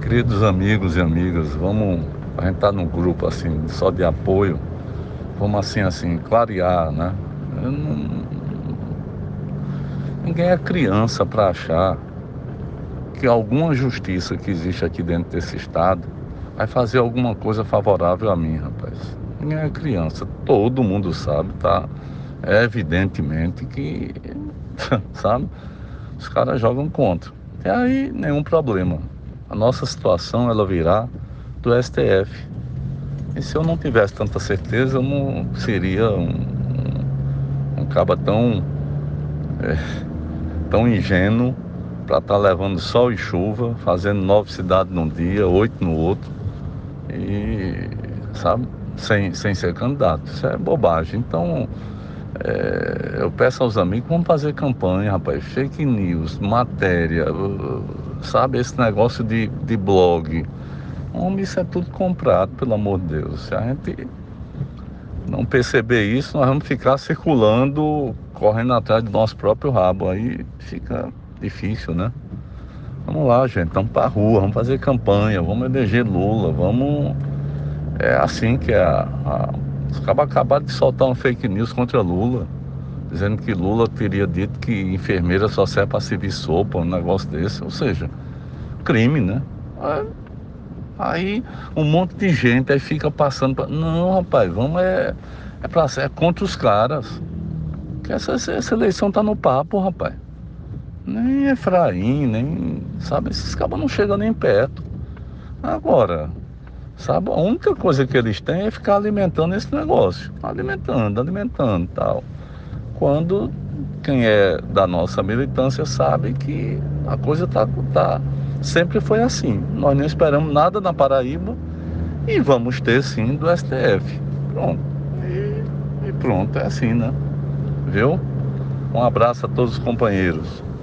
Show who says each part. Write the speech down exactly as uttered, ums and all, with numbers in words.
Speaker 1: Queridos amigos e amigas, vamos, a gente tá num grupo assim, só de apoio, vamos assim, assim, clarear, né? Eu não- ninguém é criança para achar que alguma justiça que existe aqui dentro desse estado vai fazer alguma coisa favorável a mim, rapaz. Ninguém é criança, todo mundo sabe, tá? É evidentemente que, sabe, os caras jogam contra. E aí, nenhum problema. A nossa situação, ela virá do S T F. E se eu não tivesse tanta certeza, eu não seria um, um, um caba tão, tão ingênuo para estar levando sol e chuva, fazendo nove cidades num dia, oito no outro, e, sabe, sem, sem ser candidato. Isso é bobagem. Então, é, eu peço aos amigos, vamos fazer campanha, rapaz, fake news, matéria, uh, sabe, esse negócio de, de blog. Homem, isso é tudo comprado, pelo amor de Deus. Se a gente não perceber isso, nós vamos ficar circulando, correndo atrás do nosso próprio rabo. Aí fica difícil, né? Vamos lá, gente, vamos pra rua, vamos fazer campanha, vamos eleger Lula, vamos... É assim que é a... a... Os cabas acabaram de soltar um fake news contra Lula, dizendo que Lula teria dito que enfermeira só serve para servir sopa, um negócio desse. Ou seja, crime, né? Aí um monte de gente aí fica passando pra... Não, rapaz, vamos é, é, pra, é contra os caras. Que essa, essa eleição tá no papo, rapaz. Nem Efraim, nem... Sabe, esses cabos não chegam nem perto. Agora, sabe, a única coisa que eles têm é ficar alimentando esse negócio. Alimentando, alimentando e tal. Quando quem é da nossa militância sabe que a coisa tá, tá... Sempre foi assim. Nós não esperamos nada na Paraíba. E vamos ter sim do S T F. Pronto. E, e pronto, é assim, né? Viu? Um abraço a todos os companheiros.